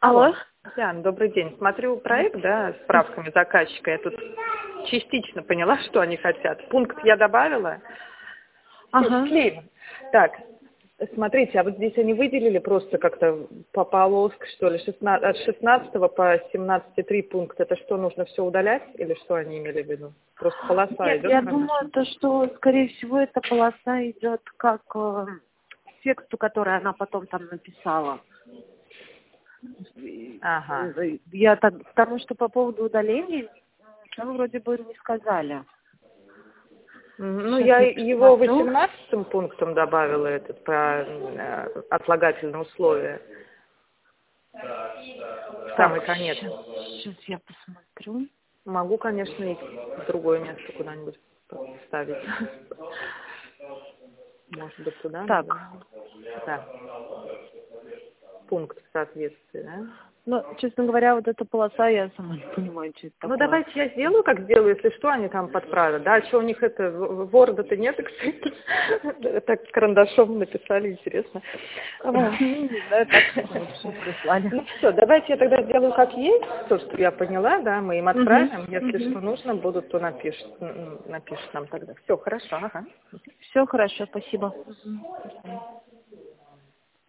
Алло. Ян, добрый день. Смотрю проект, да, с справками заказчика. Я тут частично поняла, что они хотят. Пункт я добавила. Ага. Так, смотрите, а вот здесь они выделили просто как-то по полоске, что ли, от 16 по 17,3 пункт. Это что, нужно все удалять или что они имели в виду? Просто полоса Нет, идет? я думаю, то, что, скорее всего, эта полоса идет как тексту, который она потом там написала. Ага. Я так, потому что по поводу удаления ничего вроде бы не сказали. Ну, Сейчас я его посмотрю. 18-м пунктом добавила, этот про отлагательные условия. Самый Так, конец. сейчас я посмотрю. Могу, конечно, и в другое место куда-нибудь поставить. Может быть, туда Так, надо? Да. Пункт в соответствии, да? ну, честно говоря, вот эта полоса, я сама не понимаю, что это Ну, такое. давайте я сделаю, как сделаю, если что, они там подправят. Да, что у них это, Word-то нет, кстати. Так карандашом написали, интересно. Не знаю, так все прислали. Ну, все, давайте я тогда сделаю как есть, то, что я поняла, да, мы им отправим. Если что нужно будут, то напишут нам тогда. Все, хорошо, ага. Все хорошо, спасибо.